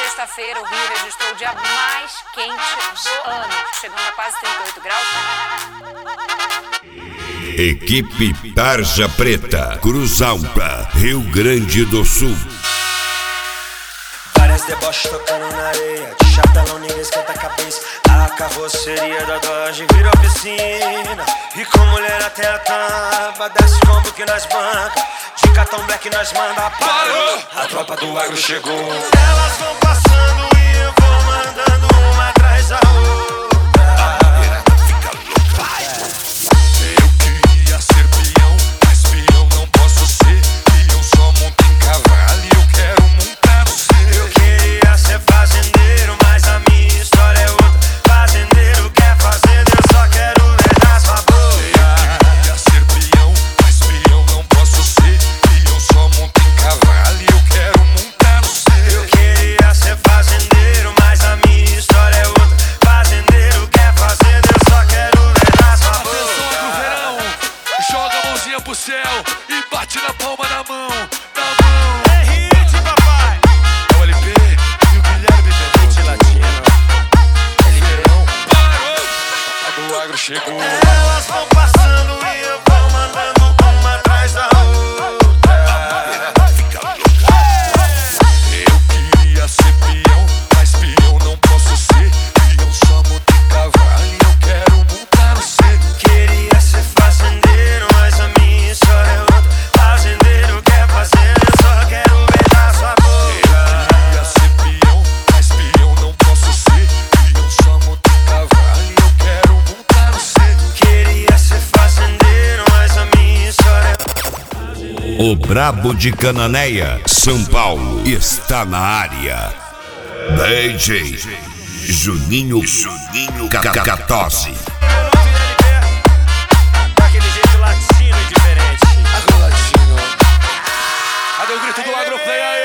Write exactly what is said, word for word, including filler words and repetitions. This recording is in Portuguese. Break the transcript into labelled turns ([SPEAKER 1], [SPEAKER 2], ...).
[SPEAKER 1] sexta-feira, o Rio registrou o dia mais quente do ano, chegando a quase trinta e oito graus.
[SPEAKER 2] Equipe Tarja Preta, Cruz Alta, Rio Grande do Sul.
[SPEAKER 3] Várias deboches tocando na areia, de chapelão ninguém esquenta a cabeça. A carroceria da Dodge virou piscina, e com mulher até a tampa, desce combo que nós banca, de cartão black nós manda. Parou, a tropa do agro chegou. Elas vão passando e eu vou mandando uma atrás da outra.
[SPEAKER 4] Pro céu e bate na palma da mão, da mão.
[SPEAKER 3] É hit, papai.
[SPEAKER 4] É o L P e o Guilherme
[SPEAKER 3] Hit latino.
[SPEAKER 4] Verão parou, a do agro chegou.
[SPEAKER 3] Elas vão passando e eu vou mandando uma atrás da outra.
[SPEAKER 4] Eu queria ser peão, mas peão não posso ser. Peão só monta em cavalo e eu quero montar no C.
[SPEAKER 3] Queria ser fazendeiro, mas a minha história é outra. Fazendeiro quer fazer, eu só quero beijar sua boca.
[SPEAKER 4] Eu queria ser peão, mas peão não posso ser. Peão só monta em cavalo e eu quero montar no C.
[SPEAKER 3] Queria ser fazendeiro, mas a minha história é...
[SPEAKER 2] O Brabo de Cananéia, São Paulo, está na área. D J Juninho, Juninho Cacatosi.
[SPEAKER 3] Daquele jeito latino e diferente.
[SPEAKER 4] Agro latino. Cadê o grito do Agroplay aí?